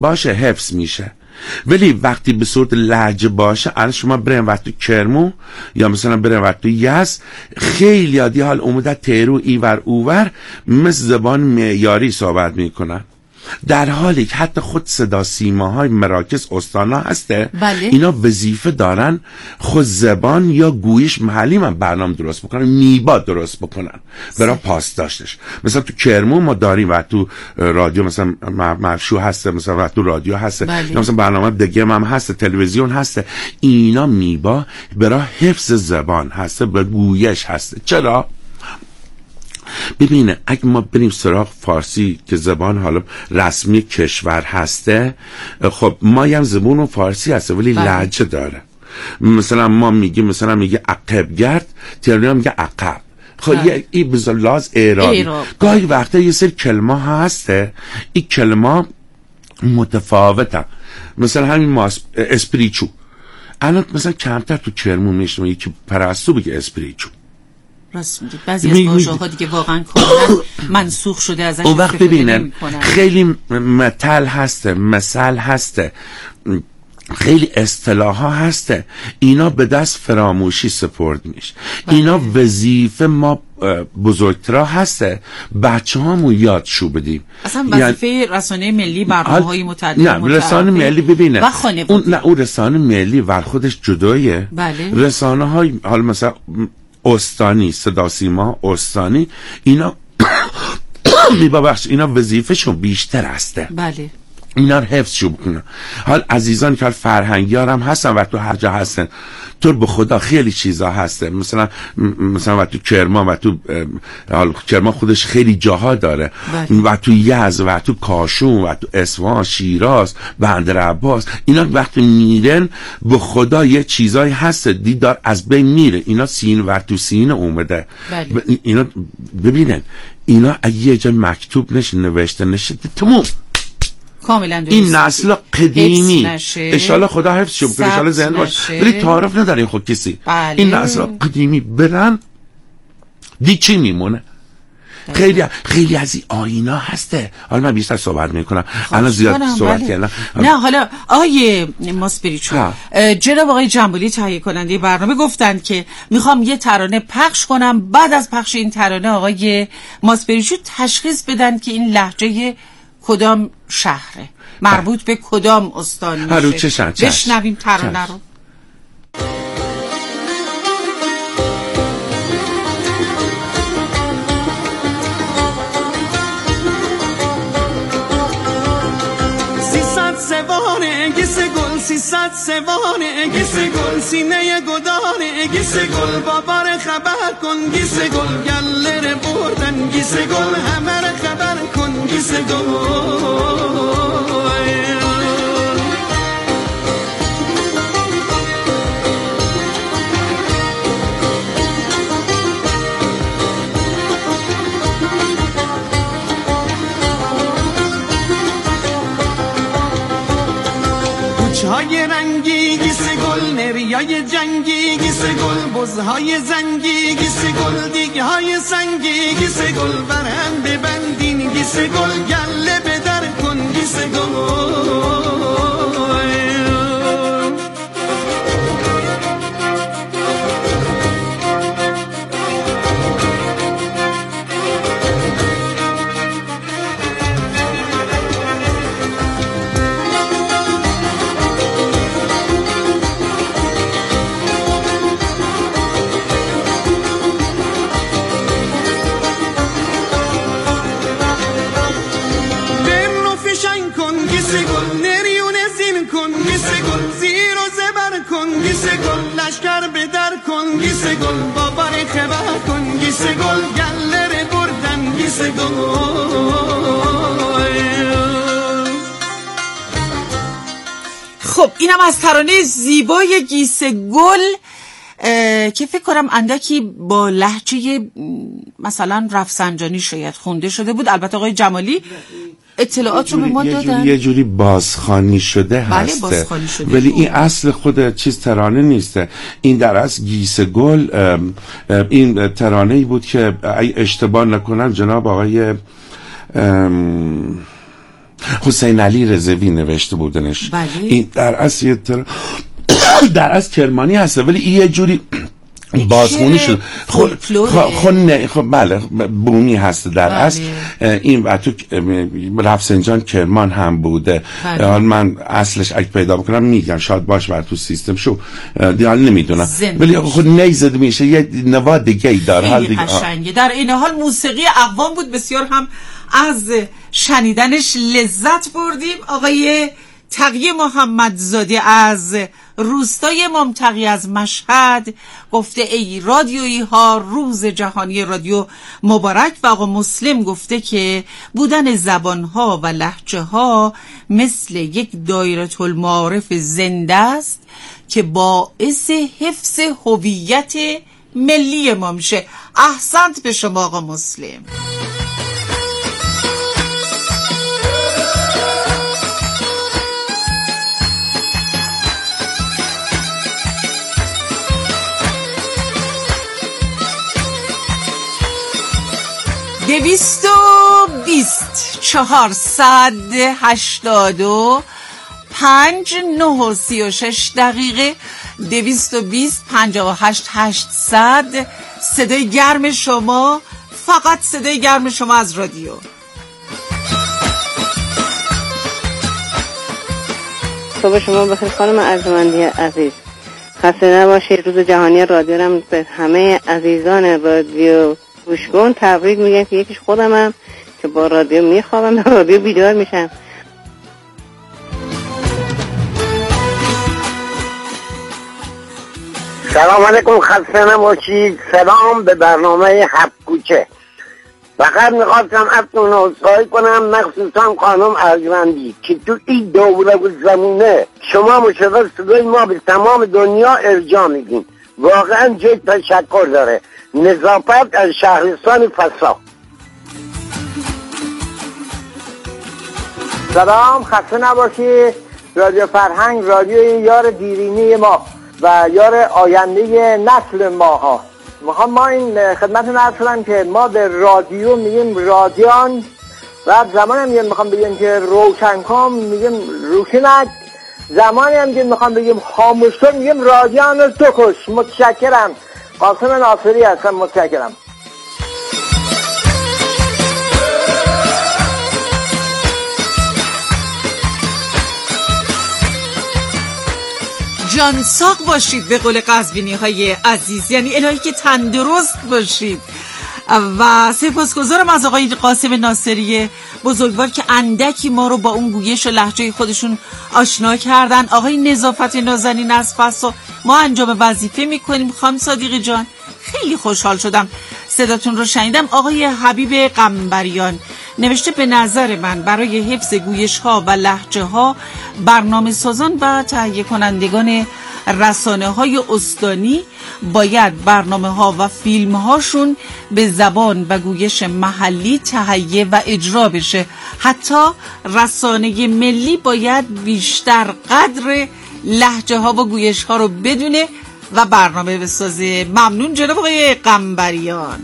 باشه حفظ میشه. ولی وقتی به صورت لهجه باشه، الان شما برین وقت تو کرمو یا مثلا برین وقت تو یزد، خیلی عادی حال اومده تیرو ایور اوور مثل زبان معیاری صحبت میکنن، در حالی که حتی خود صدا سیماهای مراکز استانا هسته. بله. اینا وظیفه دارن خود زبان یا گویش محلی من برنامه درست بکنن، میبا درست بکنن برای پاس داشتش. مثلا تو کرمو ما داریم و تو رادیو مثلا مرشو هسته، مثلا و تو رادیو هسته. بله. مثلا برنامه دگم هم هسته، تلویزیون هسته. اینا میبا برای حفظ زبان هسته، به گویش هسته. چرا؟ ببینه اگه ما بریم سراغ فارسی که زبان حالا رسمی کشور هسته، خب ما هم زبون فارسی هسته ولی لهجه داره. مثلا ما میگیم، مثلا میگه عقب گرد، تهرانی میگه عقب. خب این بذار لاز اعرابی. گاهی وقتا یه سری کلمه هسته، این کلمه متفاوته. مثلا همین اسپریچو الان مثلا کمتر تو کرمو میشنم یکی پرستو بگه اسپریچو. راست میگید، بعضی از واژه‌ها دیگه واقعا کاملا منسوخ شده ازش. اون وقت ببینن خیلی مثل هسته، خیلی اصطلاح ها هسته، اینا به دست فراموشی سپرد میشه. اینا وظیفه ما بزرگترا هسته بچه هامو یادشو بدیم. اصلا وظیفه رسانه ملی برنامه‌های متعدد. نه رسانه ملی ببینه اون رسانه ملی ور خودش جدایه. بله. رسانه های حال مثلا استانی، صدا سیما استانی، اینا میبخش اینا وظیفه‌شون بیشتر هسته. بله. اینا رو حفظشو بکنن. حال عزیزان که فرهنگی هم هستن و تو هر جا هستن، تو به خدا خیلی چیزا هسته. مثلا و تو کرمان و تو کرمان خودش خیلی جاها داره. بله. و تو یزد و تو کاشون و تو اصفهان، شیراز، بندرعباس، اینا وقتی میرن به خدا یه چیزایی هست دیدار از بین میره. اینا سین و تو سین اومده. بله. اینا ببینن اینا اگه یه جا مکتوب نشه، نوشته نشه، تموم کاملا درست. این نسل قدیمی انشالله خدا حفظ کنه، انشالله زنده باشه، ولی تعارف نداریم خود کسی. بله. این نسل قدیمی برن دی چی میمونه؟ خیلی از این آینا هسته. حالا من بیشتر صحبت میکنم، الان زیاد صحبت کردم. نه حالا آقای ماسپریچو، جناب آقای جنبولی تهیه کننده برنامه گفتند که میخوام یه ترانه پخش کنم، بعد از پخش این ترانه آقای ماسپریچو تشخیص بدن که این لهجه کدام شهره، مربوط به کدام استان میشه. بشنویم ترانه رو. سیصد سوانه گیس گل، سینه گدانه گیس گل، بابار خبر کن گیس گل، گلر بردن گیس گل، همه را خبر کن گیس گل. های رنگی گیس گل، نریای جنگی گیس گل، بزهای زنگی گیس گل، دیگه های سنگی گیس گل، برهم ببندین گیس گل، گله بدر کن گیس گل. لشکر بدر کن گیس گل، بابار خبر کن گیس گل، گلر بردن گیس گل. خب اینم از ترانه زیبای گیس گل که فکر کنم اندکی با لهجه مثلا رفسنجانی شاید خونده شده بود. البته آقای جمالی اطلاعات رو به ما دادن، یه جوری بازخوانی شده هسته. بازخوانی شده ولی این اصل خود چیز ترانه نیسته. این در اصل گیس گل این ترانه ای بود که اشتباه نکنم جناب آقای حسین علی رضوی نوشته بودنش. بله. این در اصل کرمانی هست ولی این یه جوری بازخونی شد. خب بله بومی هست در اصل. این و تو رفسنجان کرمان هم بوده. حالا من اصلش اگه پیدا بکنم میگم، شاید باش بر تو سیستم شو دیال نمیدونم، ولی خود نیزد میشه یه نوا دیگه ای داره. حال دیگه قشنگه. در این حال موسیقی اقوام بود، بسیار هم از شنیدنش لذت بردیم. آقای تقی محمدزاده از روستای ممتقی از مشهد گفته ای رادیویی ها روز جهانی رادیو مبارک، و آقا مسلم گفته که بودن زبان ها و لهجه ها مثل یک دایره المعارف زنده است که باعث حفظ هویت ملی ما میشه. احسنت به شما آقا مسلم. دویست و بیست 485 9:36 220 58 800. صدای گرم شما، فقط صدای گرم شما از رادیو. صبح شما بخیر خانم ارجمندی عزیز، خسته نباشید. روز جهانی رادیو رو به همه عزیزان رادیو گوشگون تبریک میگم که یکیش خودمم که با رادیو میخوابم، با رادیو بیدار میشم. سلام علیکم، خسته نباشید. سلام به برنامه هفت کوچه. فقط میخواستم ازتون عذرخواهی کنم، مخصوصا خانم ارجمندی که تو این دوره و زمونه شما مشاور صدای ما به تمام دنیا ارجاع میدین، واقعا جای تشکر داره. نظافت از شهرستان فسا. سلام، خسته نباشید. رادیو فرهنگ رادیو یار دیرینه ما و یار آینده نسل ما ها. ما این خدمتتون عرض کنم که ما به رادیو میگیم رادیان، و زمانی هم میخوام بگیم که روشنکام میگیم روشنک، زمانی هم که میخوام بگیم خاموش کن میگیم رادیان رو تو کش. متشکرم. قاسم ناصری هستم. متشکرم. جانساق باشید به قول قزوینی های عزیز، یعنی الهی که تندرست باشید. و سپاسگزارم از آقای قاسم ناصری بزرگوار که اندکی ما رو با اون گویش و لهجه خودشون آشنا کردن. آقای نظافت نازنین از فسا، ما انجام وظیفه میکنیم. خانم صادقی جان خیلی خوشحال شدم صداتون رو شنیدم. آقای حبیب قنبریان نوشته به نظر من برای حفظ گویش ها و لهجه ها برنامه سازان و تهیه کنندگان رسانه های استانی باید برنامه ها و فیلم هاشون به زبان و گویش محلی تهیه و اجرا بشه. حتی رسانه ملی باید بیشتر قدر لهجه ها و گویش ها رو بدونه و برنامه بسازه. ممنون جناب آقای قنبریان.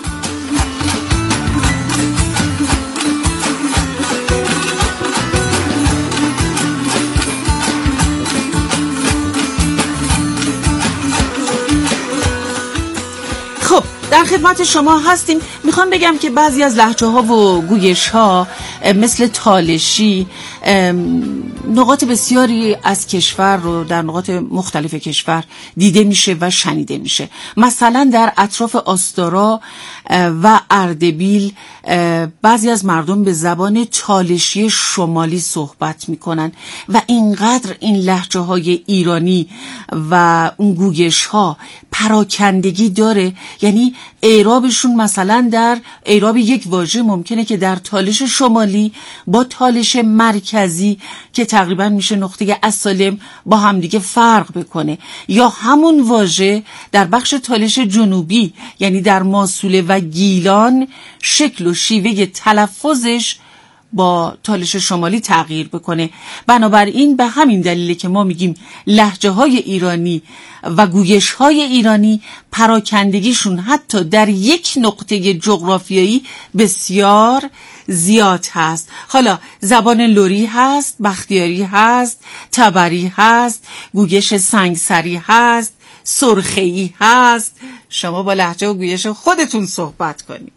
خب در خدمت شما هستیم. میخوام بگم که بعضی از لهجه ها و گویش ها مثل تالشی نقاط بسیاری از کشور رو در نقاط مختلف کشور دیده میشه و شنیده میشه. مثلا در اطراف آستارا و اردبیل بعضی از مردم به زبان تالشی شمالی صحبت میکنن و اینقدر این لهجه های ایرانی و اون گویش ها پراکندگی داره، یعنی اعرابشون مثلا در اعراب یک واژه ممکنه که در تالش شمالی با تالش مرکزی که تقریبا میشه نقطه اصالم با همدیگه فرق بکنه، یا همون واژه در بخش تالش جنوبی یعنی در ماسوله و گیلان شکل و شیوه تلفظش با تالش شمالی تغییر بکنه. بنابراین به همین دلیله که ما میگیم لهجه های ایرانی و گویش های ایرانی پراکندگیشون حتی در یک نقطه جغرافیایی بسیار زیاد هست. حالا زبان لری هست، بختیاری هست، تبری هست، گویش سنگسری هست، سرخه‌ای هست. شما با لهجه و گویش خودتون صحبت کنید.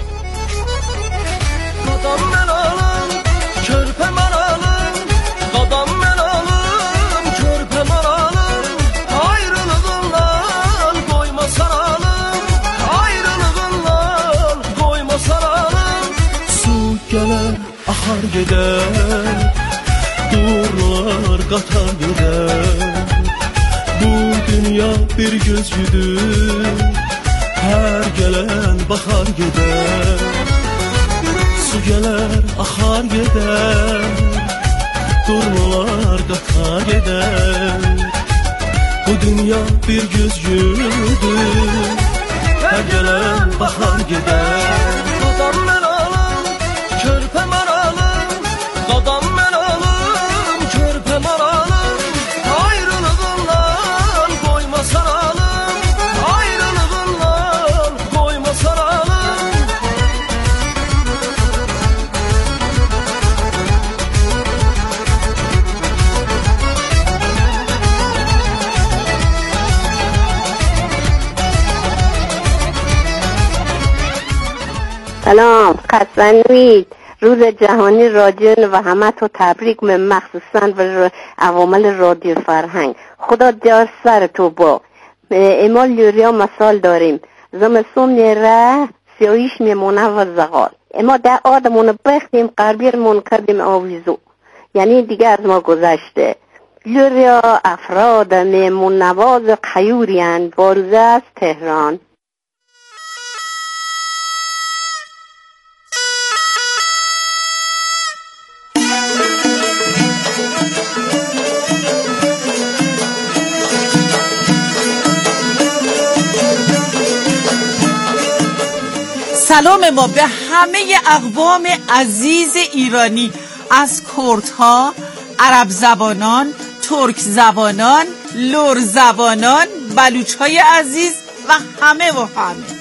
Ahar gider, durlar qatar gider. Bu dünya bir gözcüdür, her gelen bahar gider. Su geler, ahar gider, durlar qatar gider. Bu dünya bir gözcüdür, her gelen bahar gider. Qadam mən alım, körpə mən alım, qadam mən alım, körpə mən alım. Ayrılığından qoymasan alım, ayrılığından qoymasan alım. سلام، خستنوید. روز جهانی رادیو و همه تو تبریک، مخصوصا به عوامل رادیو فرهنگ. خدا دیار سر تو با ایمال لیوریا مسال داریم. زمستون میره سیاهیش میمونه و زغال. اما در آدمونو بختیم قربیرمون کردیم آویزو، یعنی دیگه از ما گذشته. لیوریا افراد میمون نواز قیوریان. باروزه از تهران. سلام ما به همه اقوام عزیز ایرانی، از کردها، عرب زبانان، ترک زبانان، لر زبانان، بلوچ های عزیز و همه و همه.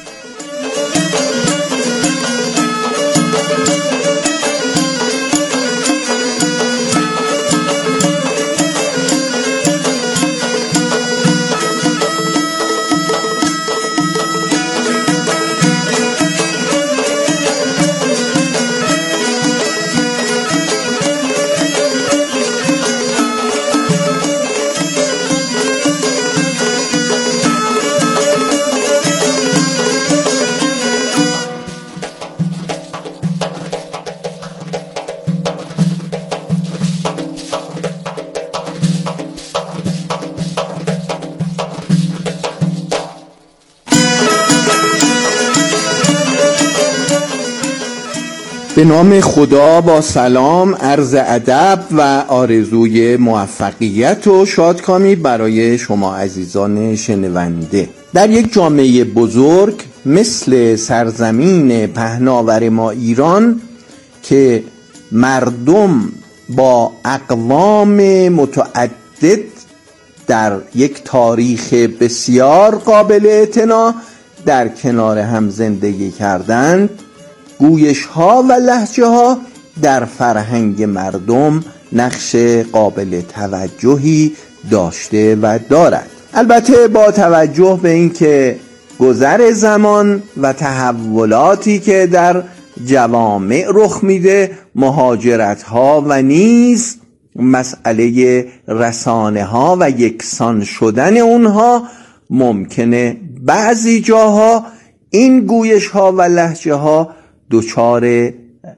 به نام خدا، با سلام، عرض ادب و آرزوی موفقیت و شادکامی برای شما عزیزان شنونده. در یک جامعه بزرگ مثل سرزمین پهناور ما ایران که مردم با اقوام متعدد در یک تاریخ بسیار قابل اعتنا در کنار هم زندگی کردند، گویش ها و لهجه ها در فرهنگ مردم نقش قابل توجهی داشته و دارد. البته با توجه به اینکه گذر زمان و تحولاتی که در جوامع رخ میده، مهاجرت ها و نیز مسئله رسانه ها و یکسان شدن اونها، ممکنه بعضی جاها این گویش ها و لهجه ها دچار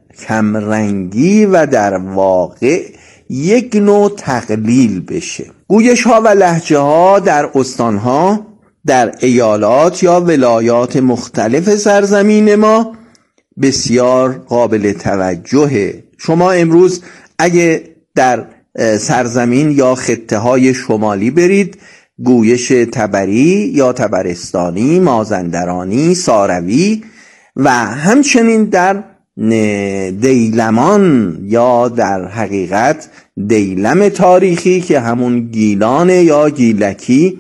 کمرنگی و در واقع یک نوع تقلیل بشه. گویش ها و لهجه ها در استان ها، در ایالات یا ولایات مختلف سرزمین ما بسیار قابل توجهه. شما امروز اگه در سرزمین یا خطه های شمالی برید، گویش تبری یا تبرستانی، مازندرانی، ساروی و همچنین در دیلمان یا در حقیقت دیلم تاریخی که همون گیلان یا گیلکی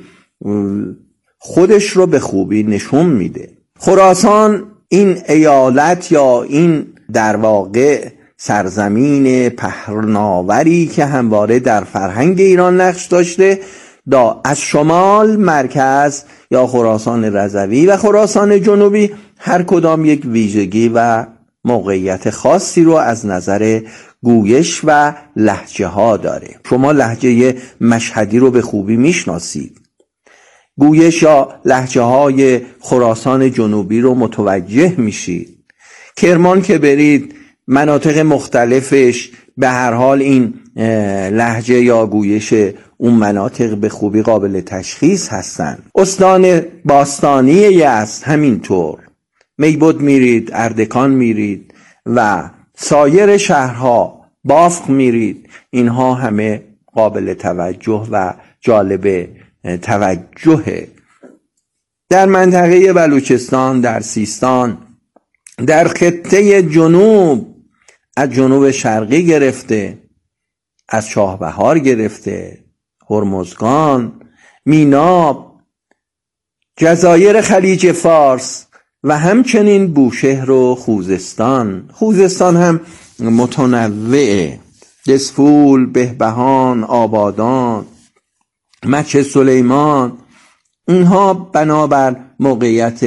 خودش رو به خوبی نشون میده. خراسان این ایالت یا این در واقع سرزمین پهناوری که همواره در فرهنگ ایران نقش داشته، از شمال مرکز یا خراسان رضوی و خراسان جنوبی هر کدام یک ویژگی و موقعیت خاصی رو از نظر گویش و لهجه ها داره. شما لهجه مشهدی رو به خوبی میشناسید، گویش یا لهجه های خراسان جنوبی رو متوجه میشید. کرمان که برید مناطق مختلفش به هر حال این لهجه یا گویش اون مناطق به خوبی قابل تشخیص هستن. استان باستانی یزد همینطور، میبد میرید، اردکان میرید و سایر شهرها، بافق میرید، اینها همه قابل توجه و جالب توجهه. در منطقه بلوچستان، در سیستان، در خطه جنوب، از جنوب شرقی گرفته، از شاهبهار گرفته، هرمزگان، میناب، جزایر خلیج فارس و همچنین بوشهر و خوزستان. خوزستان هم متنوعه، دسفول، بهبهان، آبادان، مچ سلیمان، اینها بنابر موقعیت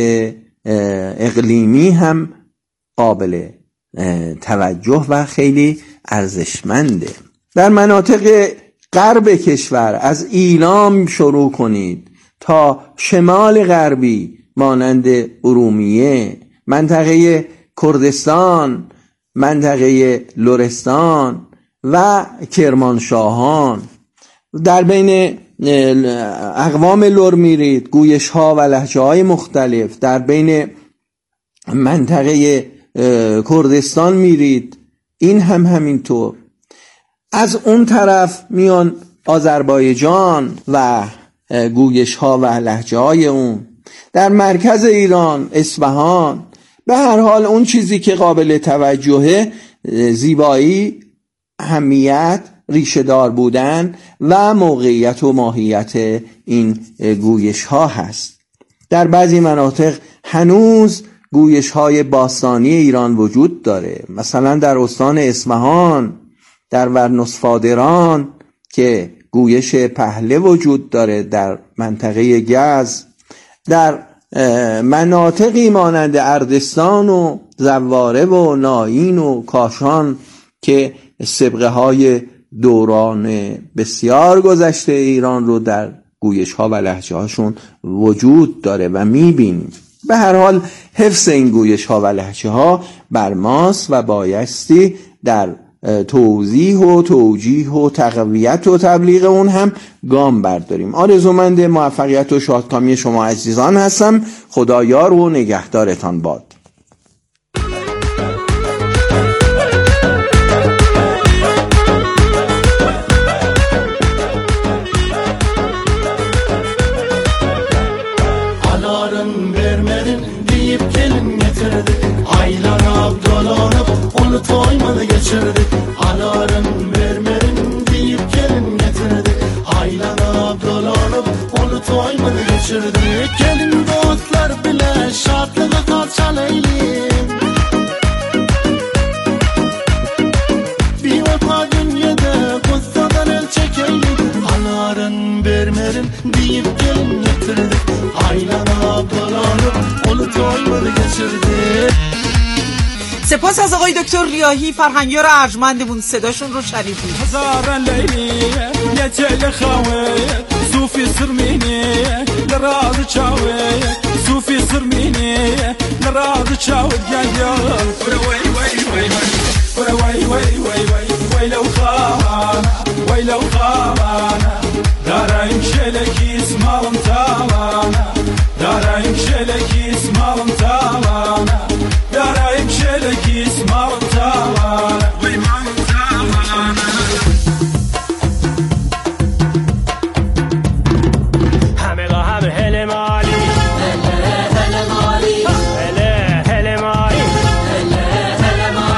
اقلیمی هم قابل توجه و خیلی ارزشمنده. در مناطق غرب کشور از ایلام شروع کنید تا شمال غربی مانند ارومیه، منطقه کردستان، منطقه لرستان و کرمانشاهان، در بین اقوام لر میرید، گویش ها و لهجه های مختلف، در بین منطقه کردستان میرید، این هم همینطور. از اون طرف میان آذربایجان و گویش ها و لهجه های اون، در مرکز ایران اصفهان. به هر حال اون چیزی که قابل توجهه زیبایی، اهمیت، ریشه دار بودن و موقعیت و ماهیت این گویش ها هست. در بعضی مناطق هنوز گویش های باستانی ایران وجود داره، مثلا در استان اصفهان، در ورنسفادران که گویش پهله وجود داره، در منطقه یزد، در مناطقی مانند اردستان و زواره و ناین و کاشان که سبقه های دوران بسیار گذشته ایران رو در گویش ها و لهجه هاشون وجود داره و میبینیم. به هر حال حفظ این گویش ها و لهجه ها بر ماست و بایستی در توضیح و توجیه و تقویت و تبلیغ اون هم گام برداریم. آرزومند موفقیت و شادکامی شما عزیزان هستم. خدایار و نگهدارتان باد. Toymadı geçirdik, alarım vermedim deyip gelin getirdik. Aylanıp dolanıp onu toymadı geçirdik. Gelin dostlar bile şartlığı kalçalaylim. Bir vefa dünyada kustadan el çekeylim. Alarım vermedim deyip gelin getirdik. Aylanıp dolanıp onu toymadı geçirdik. سپاس از آقای دکتر ریاحی، فرهنگیار ارجمندمون، صداشون رو شنیدید. هزار لیلی یا چل خواه صوفی سرمینی لراز چاوه صوفی سرمینی لراز چاوه جنجال وی وی وی وی وی وی وی وی وی لو خوانا وی لو خوانا دارم شلکی اسمالم تاوانا دارم شلکی اسمالم تاوانا دارم شلکی اسمالم تاوانا وی مالم تاوانا همه گاه همه هل مالی هل مالی هل مالی هل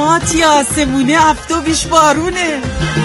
ماتی آسمونه افتو بیش بارونه.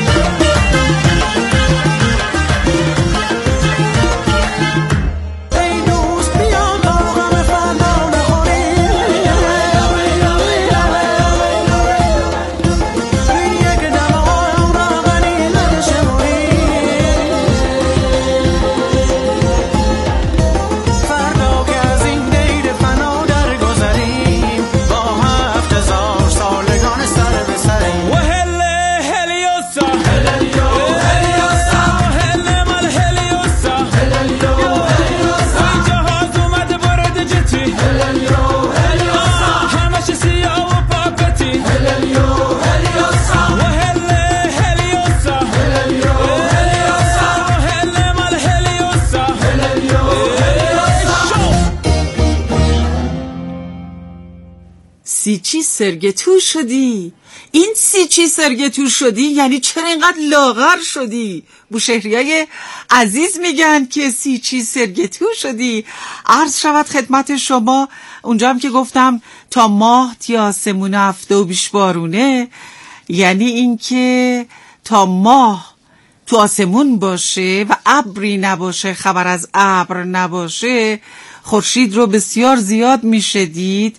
سیچی سرگتو شدی؟ این سیچی سرگتو شدی یعنی چرا اینقدر لاغر شدی؟ بوشهریای عزیز میگن که سیچی سرگتو شدی. عرض شود خدمت شما اونجا هم که گفتم تا ماه تی آسمونه هفته و بیش بارونه، یعنی این که تا ماه تو آسمون باشه و ابری نباشه، خبر از ابر نباشه، خورشید رو بسیار زیاد میشه دید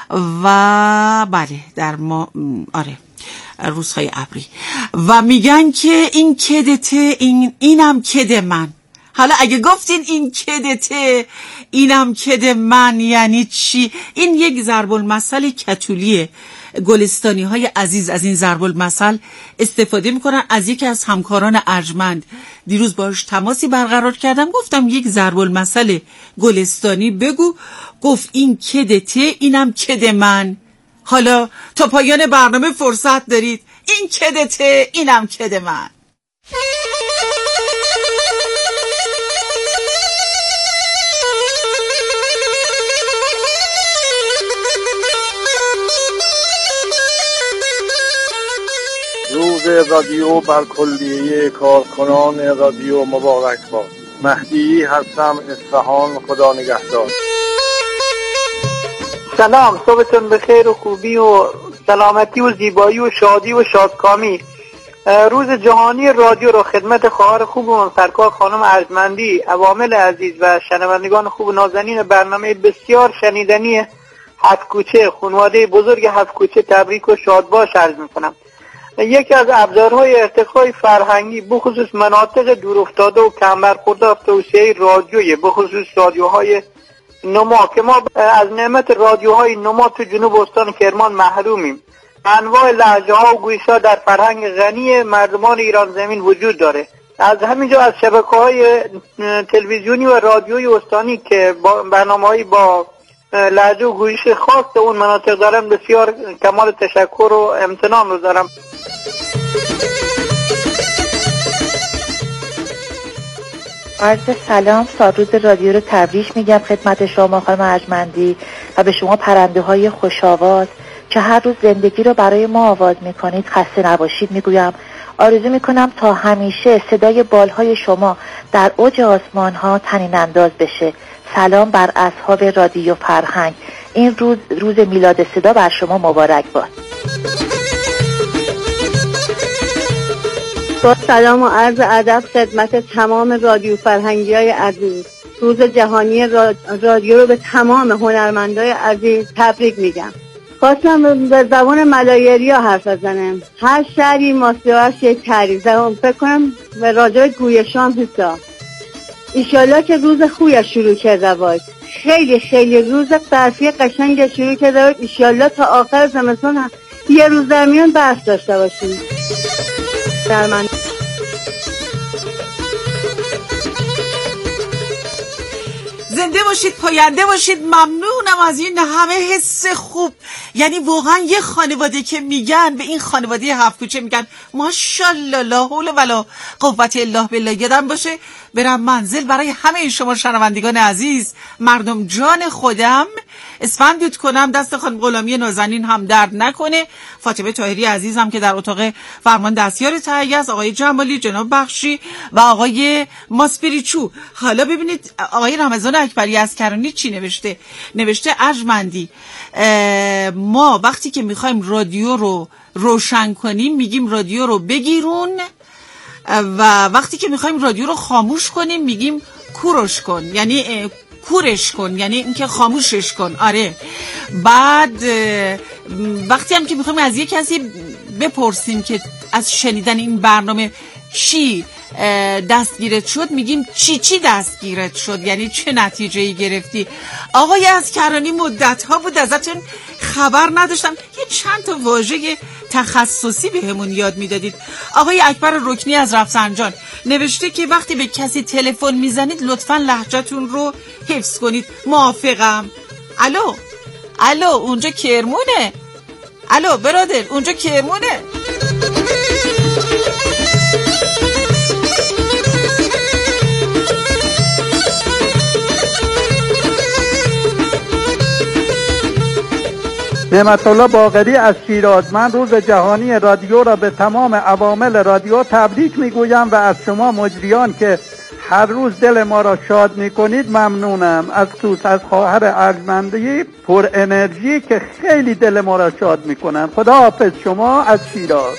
و بله در آره روزهای ابری. و میگن که این کدته اینم کد من. حالا اگه گفتین این کدته اینم کد من یعنی چی؟ این یک ضرب المثل کتولیه. گلستانی های عزیز از این ضرب المثل استفاده میکنن. از یکی از همکاران ارجمند دیروز باش تماسی برقرار کردم، گفتم یک ضرب المثل گلستانی بگو. گفت این کدته اینم کد من. حالا تا پایان برنامه فرصت دارید. این کدته اینم کد من. روز رادیو بر کلیه کارکنان رادیو مبارک باد. مهدی هستم، اصفهان. خدا نگهدار. سلام، صبحتون بخیر و خوبی و سلامتی و زیبایی و شادی و شادکامی. روز جهانی رادیو رو خدمت خواهر خوبم سرکار خانم ارجمندی، عوامل عزیز و شنوندگان خوب و نازنین برنامه بسیار شنیدنی هفت کوچه، خانواده بزرگ هفت کوچه تبریک و شادباش عرض میکنم. یکی از ابزارهای ارتقای فرهنگی بخصوص مناطق دورافتاده و کم برخورده توسعه رادیویی، بخصوص رادیوهای نما که ما از نعمت رادیوهای نما تو جنوب استان کرمان محرومیم. انواع لهجه ها و گویش ها در فرهنگ غنی مردمان ایران زمین وجود داره. از همینجا از شبکه‌های تلویزیونی و رادیویی استانی که برنامه‌هایی با لهجه و گویش خاص اون مناطق دارن بسیار کمال تشکر و امتنان رو دارم. عرض سلام، سالروز رادیو رو تبریک میگم خدمت شما خانم ارجمندی و به شما پرنده های خوش آواز که هر روز زندگی رو برای ما آواز میکنید خسته نباشید میگویم. آرزو میکنم تا همیشه صدای بالهای شما در اوج آسمان ها طنین انداز بشه. سلام بر اصحاب رادیو فرهنگ. این روز میلاد صدا بر شما مبارک باد. با سلام و عرض ادب خدمت تمام رادیو فرهنگی های عزیز، روز جهانی رادیو رو به تمام هنرمندای عزیز تبریک میگم. خواستم به زبان ملایریا حرف بزنم. هر شهری ماسیواش یک تعریف زبان فکر کنم به راجع گویشان حساب. ایشالله که روز خویش شروع کرده باید. خیلی خیلی روز برفی قشنگ شروع کرده باید. ایشالله تا آخر زمستان یه روز در میان برف داشته باشیم. در من زنده باشید، پاینده باشید. ممنونم از این همه حس خوب. یعنی واقعا یه خانواده که میگن به این خانواده هفت کوچه میگن ماشاءالله لا حول ولا قوت الا بالله. یادم باشه برم منزل برای همه شما شنوندگان عزیز، مردم جان خودم اسفندود کنم. دست خانم غلامی نازنین هم درد نکنه. فاطمه طاهری عزیزم که در اتاق فرمان دستیار تهیه است، آقای جمالی، جناب بخشی و آقای ماسپریچو. حالا ببینید آقای رمضان اکبری از کرانی چی نوشته. نوشته ارجمندی ما وقتی که میخوایم رادیو رو روشن کنیم میگیم رادیو رو بگیرون و وقتی که میخوایم رادیو رو خاموش کنیم میگیم کورش کن، یعنی کورش کن، یعنی اینکه خاموشش کن. آره. بعد وقتی هم که میخوایم از یک کسی بپرسیم که از شنیدن این برنامه چی دستگیرت شد میگیم چی دستگیرت شد، یعنی چه نتیجه‌ای گرفتی. آقای ازکرانی مدت‌ها بود ازتون خبر نداشتم، یه چند تا واژه تخصصی بهمون یاد میدادید. آقای اکبر رکنی از رفسنجان نوشته که وقتی به کسی تلفن میزنید لطفاً لهجه‌تون رو حفظ کنید. موافقم. الو اونجا کرمونه. الو برادر اونجا کرمونه. نعمت الله باقری از شیراز. من روز جهانی رادیو را به تمام عوامل رادیو تبریک میگویم و از شما مجریان که هر روز دل ما را شاد میکنید ممنونم، از خصوص از خواهر ارجمندی پر انرژی که خیلی دل ما را شاد میکنن. خدا حافظ. شما از شیراز.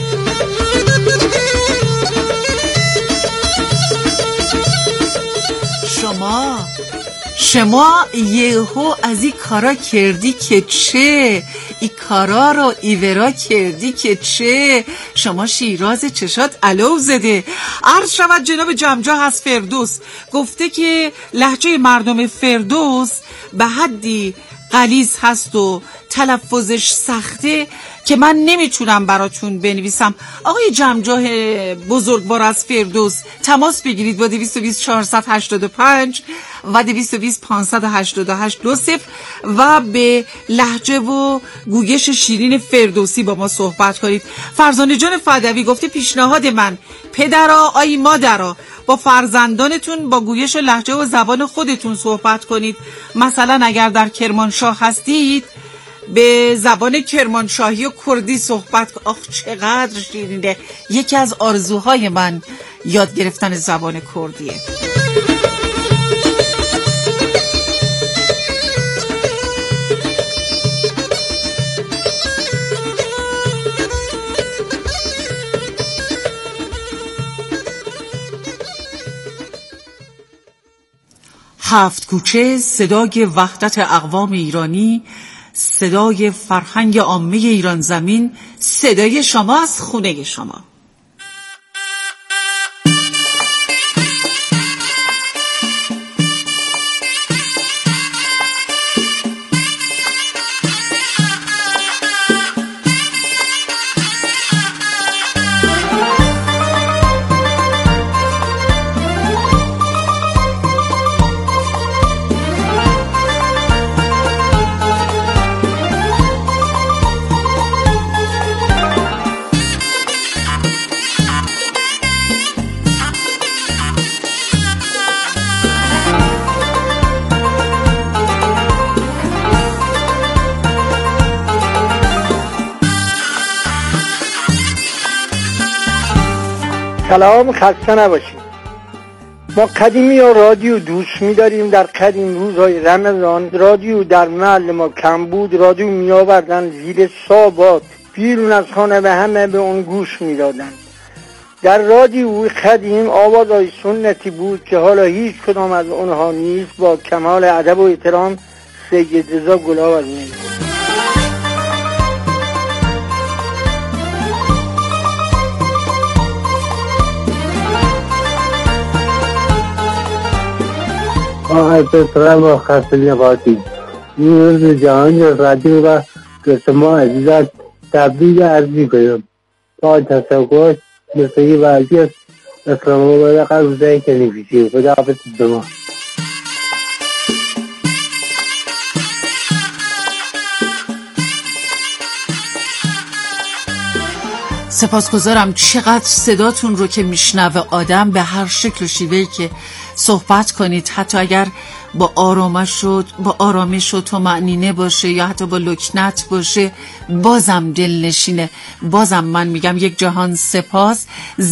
شما یهو از این کارا کردی که چه، این کارا رو ایورا کردی که چه. شما شیراز چشات علو زده. عرض شود جناب جمجاه از فردوس گفته که لهجه مردم فردوس به حدی غلیظ هست و تلفظش سخته که من نمیتونم براتون بنویسم. آقای جمجاه بزرگوار از فردوس تماس بگیرید با 220 485 و 220 588 20 و به لهجه و گویش شیرین فردوسی با ما صحبت کنید. فرزانه جان فدوی گفته پیشنهاد من پدرا آی مادرا با فرزندانتون با گویش لهجه و زبان خودتون صحبت کنید. مثلا اگر در کرمانشاه هستید به زبان کرمانشاهی و کردی صحبت کن. آخ چقدر شیرینه. یکی از آرزوهای من یاد گرفتن زبان کردیه. هفت کوچه، صدای وحدت اقوام ایرانی، صدای فرهنگ عامه ایران زمین، صدای شما از خونه شما. سلام، خسته نباشید. ما قدیمی ها رادیو دوست می‌داریم. در قدیم روزهای رمضان رادیو در محل ما کم بود. رادیو می‌آوردن زیر سابات بیرون از خانه و همه به اون گوش می‌دادن. در رادیو قدیم آوازهای سنتی بود که حالا هیچ کدام از اونها نیست. با کمال ادب و احترام، سید رضا گل‌آوازی. از احترام و خسته نباشید. این روز جهانی رادیو را به شما عزیزان تبریک عرض می‌کنم. با تشکر مصطفی وزیر از اسلام آباد روزهای تلویزیون. خداحافظ شما. سپاسگزارم. چقدر صداتون رو که میشنوه آدم به هر شکل و شیوهی که صحبت کنید، حتی اگر با آرامش و طمأنینه باشه یا حتی با لکنت باشه، بازم دل نشینه. بازم من میگم یک جهان سپاس.